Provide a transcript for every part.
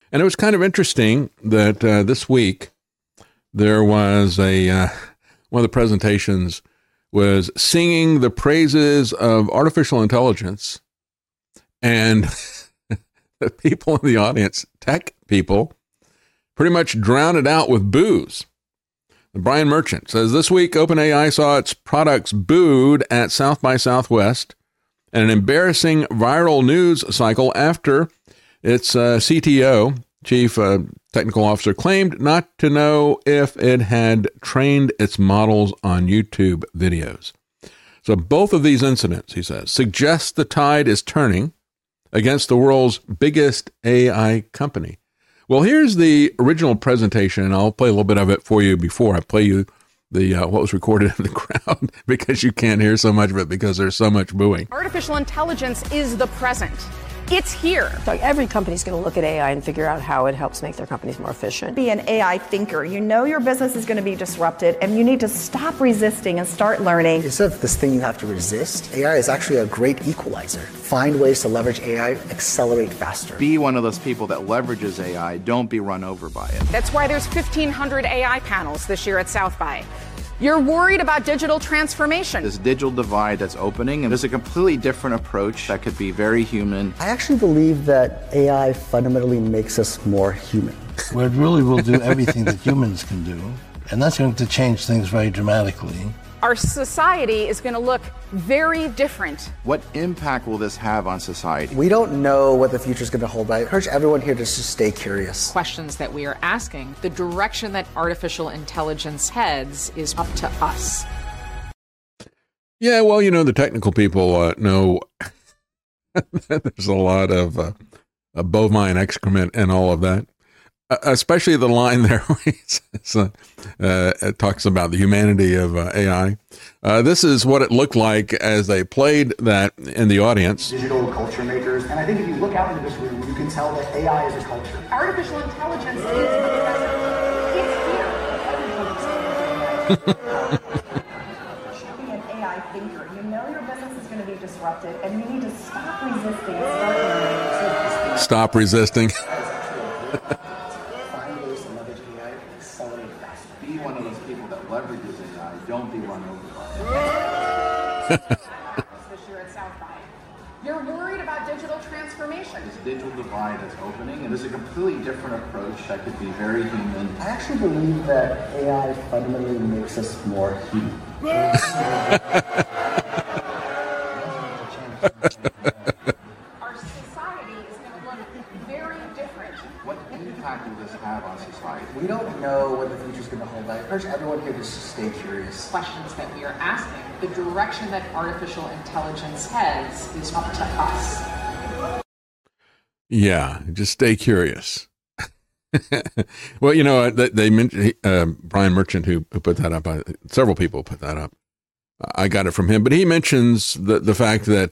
And it was kind of interesting that this week there was one of the presentations was singing the praises of artificial intelligence, and the people in the audience, tech people, pretty much drowned it out with boos. Brian Merchant says this week OpenAI saw its products booed at South by Southwest, and an embarrassing viral news cycle after its CTO, Chief Technical Officer, claimed not to know if it had trained its models on YouTube videos. So both of these incidents, he says, suggest the tide is turning against the world's biggest AI company. Well, here's the original presentation, and I'll play a little bit of it for you before I play you the what was recorded in the crowd, because you can't hear so much of it because there's so much booing. Artificial intelligence is the present. It's here. So every company's going to look at AI and figure out how it helps make their companies more efficient. Be an AI thinker. You know your business is going to be disrupted, and you need to stop resisting and start learning. Instead of this thing you have to resist, AI is actually a great equalizer. Find ways to leverage AI, accelerate faster. Be one of those people that leverages AI. Don't be run over by it. That's why there's 1,500 AI panels this year at South by. You're worried about digital transformation. This digital divide that's opening, and there's a completely different approach that could be very human. I actually believe that AI fundamentally makes us more human. Well, it really will do everything that humans can do, and that's going to change things very dramatically. Our society is going to look very different. What impact will this have on society? We don't know what the future is going to hold. I encourage everyone here to just stay curious. Questions that we are asking, the direction that artificial intelligence heads is up to us. Yeah, well, the technical people know there's a lot of bovine excrement and all of that. Especially the line there where he says, it talks about the humanity of AI. This is what it looked like as they played that in the audience. Digital culture makers. And I think if you look out into this room, you can tell that AI is a culture. Artificial intelligence is the present. It's here. Be an AI thinker. You know your business is going to be disrupted, and you need to stop resisting and start learning. Stop resisting. Don't be run over by This year at South by. You're worried about digital transformation. This digital divide that's opening, and there's a completely different approach that could be very human. I actually believe that AI fundamentally makes us more human. Our society is going to look very different. What impact will this have on society? We don't know what the future is going to hold. I encourage everyone here to just stay curious. Questions that we are asking, the direction that artificial intelligence heads is up to us. Yeah, just stay curious. Well, they mentioned Brian Merchant, who put that up. Several people put that up. I got it from him, but he mentions the fact that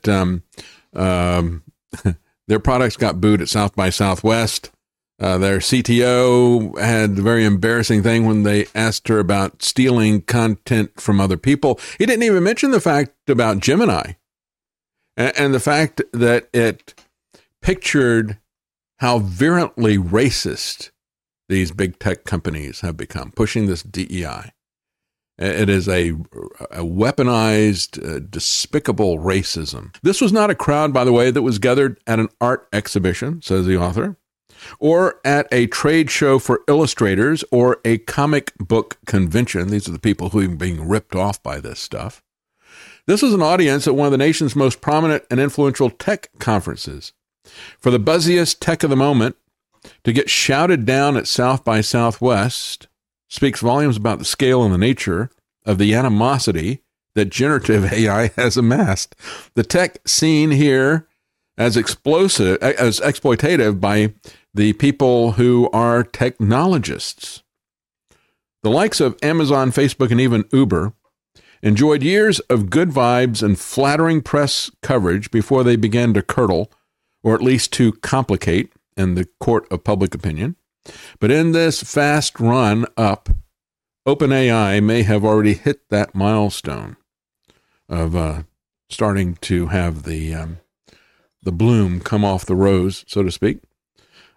their products got booed at South by Southwest. Their CTO had a very embarrassing thing when they asked her about stealing content from other people. He didn't even mention the fact about Gemini and the fact that it pictured how virulently racist these big tech companies have become, pushing this DEI. It is a weaponized, despicable racism. This was not a crowd, by the way, that was gathered at an art exhibition, says the author, or at a trade show for illustrators or a comic book convention. These are the people who are being ripped off by this stuff. This was an audience at one of the nation's most prominent and influential tech conferences. For the buzziest tech of the moment to get shouted down at South by Southwest speaks volumes about the scale and the nature of the animosity that generative AI has amassed. The tech scene here as exploitative by the people who are technologists. The likes of Amazon, Facebook, and even Uber enjoyed years of good vibes and flattering press coverage before they began to curdle, or at least to complicate, in the court of public opinion. But in this fast run up, OpenAI may have already hit that milestone of starting to have the bloom come off the rose, so to speak.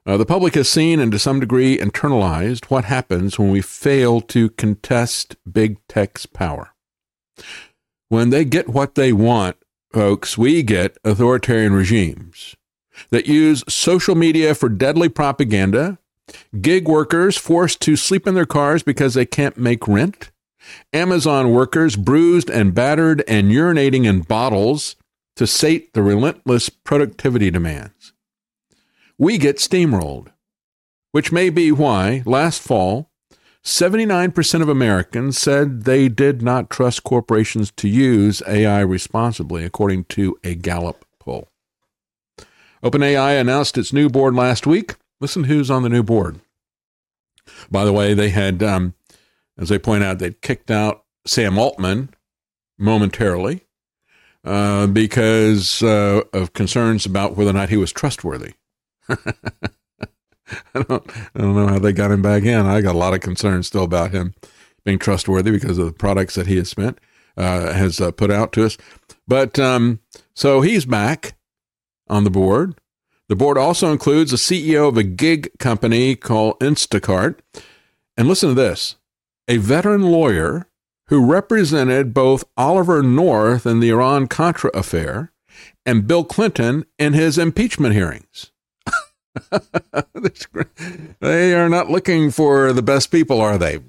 The public has seen and to some degree internalized what happens when we fail to contest big tech's power. When they get what they want, folks, we get authoritarian regimes that use social media for deadly propaganda, gig workers forced to sleep in their cars because they can't make rent, Amazon workers bruised and battered and urinating in bottles to sate the relentless productivity demands. We get steamrolled, which may be why last fall, 79% of Americans said they did not trust corporations to use AI responsibly, according to a Gallup poll. OpenAI announced its new board last week. Listen who's on the new board. By the way, they had, as they point out, they'd kicked out Sam Altman momentarily because of concerns about whether or not he was trustworthy. I don't know how they got him back in. I got a lot of concerns still about him being trustworthy because of the products that he has put out to us. But so he's back on the board. The board also includes the CEO of a gig company called Instacart. And listen to this, a veteran lawyer who represented both Oliver North in the Iran-Contra affair and Bill Clinton in his impeachment hearings. They are not looking for the best people, are they?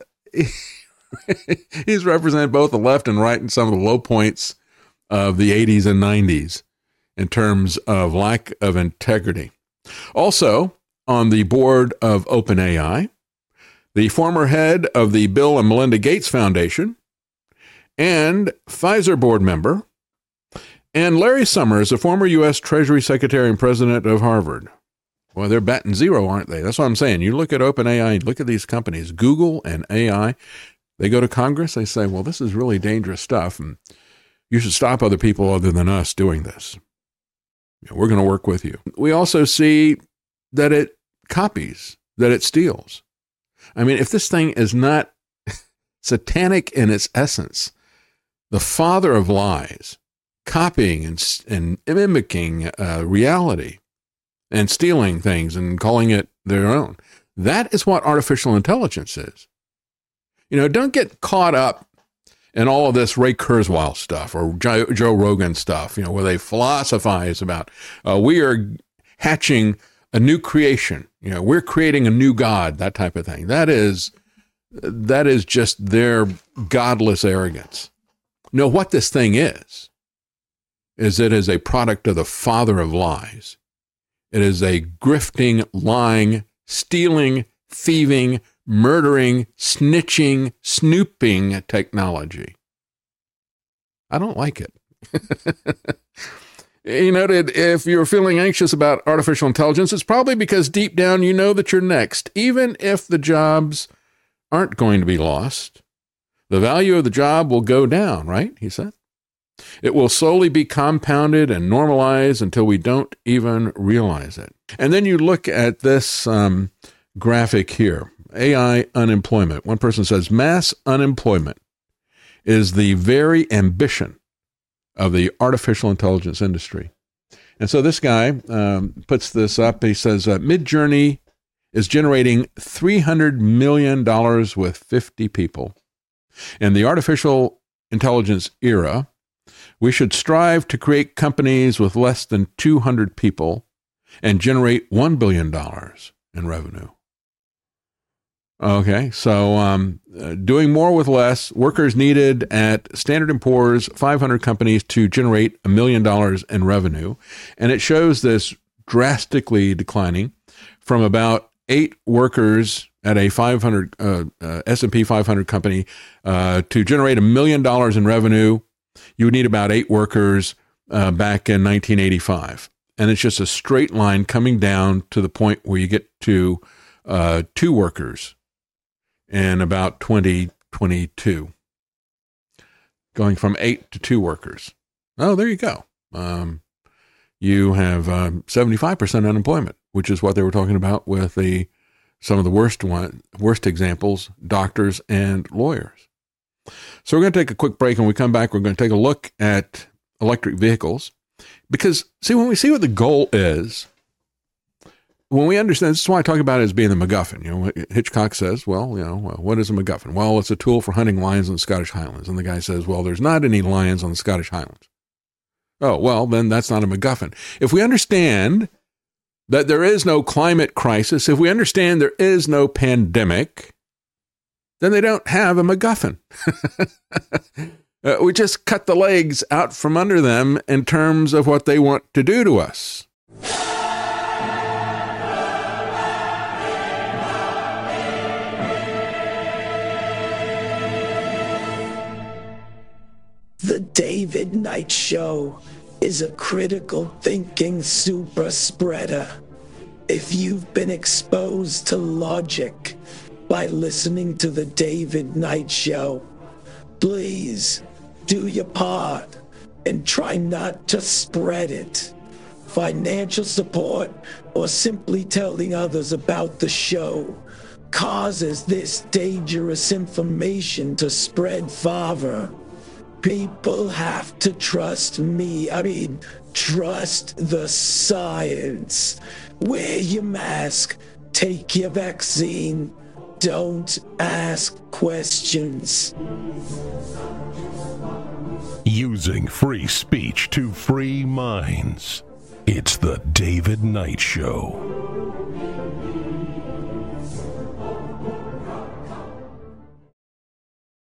He's represented both the left and right in some of the low points of the 80s and 90s in terms of lack of integrity. Also on the board of OpenAI, the former head of the Bill and Melinda Gates Foundation, and Pfizer board member, and Larry Summers, a former U.S. Treasury Secretary and president of Harvard. Well, they're batting zero, aren't they? That's what I'm saying. You look at OpenAI, look at these companies, Google and AI, they go to Congress, they say, well, this is really dangerous stuff, and you should stop other people other than us doing this. We're going to work with you. We also see that it copies, that it steals. I mean, if this thing is not satanic in its essence, the father of lies, copying and mimicking reality, and stealing things and calling it their own. That is what artificial intelligence is. Don't get caught up in all of this Ray Kurzweil stuff or Joe Rogan stuff, where they philosophize about we are hatching a new creation. We're creating a new God, that type of thing. That is just their godless arrogance. No, what this thing is it is a product of the father of lies. It is a grifting, lying, stealing, thieving, murdering, snitching, snooping technology. I don't like it. If you're feeling anxious about artificial intelligence, it's probably because deep down you know that you're next. Even if the jobs aren't going to be lost, the value of the job will go down, right? He said. It will slowly be compounded and normalized until we don't even realize it. And then you look at this graphic here, AI unemployment. One person says mass unemployment is the very ambition of the artificial intelligence industry. And so this guy puts this up. He says Midjourney is generating $300 million with 50 people. In the artificial intelligence era, we should strive to create companies with less than 200 people and generate $1 billion in revenue. Okay, so doing more with less, workers needed at Standard & Poor's 500 companies to generate $1 million in revenue. And it shows this drastically declining from about 8 workers at a S&P 500 company to generate $1 million in revenue. You would need about 8 workers back in 1985. And it's just a straight line coming down to the point where you get to 2 workers in about 2022. Going from 8 to 2 workers. Oh, there you go. You have 75% unemployment, which is what they were talking about with some of the worst examples, doctors and lawyers. So we're going to take a quick break, and when we come back, we're going to take a look at electric vehicles. Because, see, when we see what the goal is, when we understand, this is why I talk about it as being the MacGuffin. Hitchcock says, well, what is a MacGuffin? Well, it's a tool for hunting lions in the Scottish Highlands. And the guy says, well, there's not any lions on the Scottish Highlands. Oh, well, then that's not a MacGuffin. If we understand that there is no climate crisis, if we understand there is no pandemic, then they don't have a MacGuffin. We just cut the legs out from under them in terms of what they want to do to us. The David Knight Show is a critical thinking super spreader. If you've been exposed to logic by listening to the David Knight Show, please do your part and try not to spread it. Financial support or simply telling others about the show causes this dangerous information to spread farther. People have to trust me. Trust the science. Wear your mask. Take your vaccine. Don't ask questions. Using free speech to free minds. It's the David Knight Show.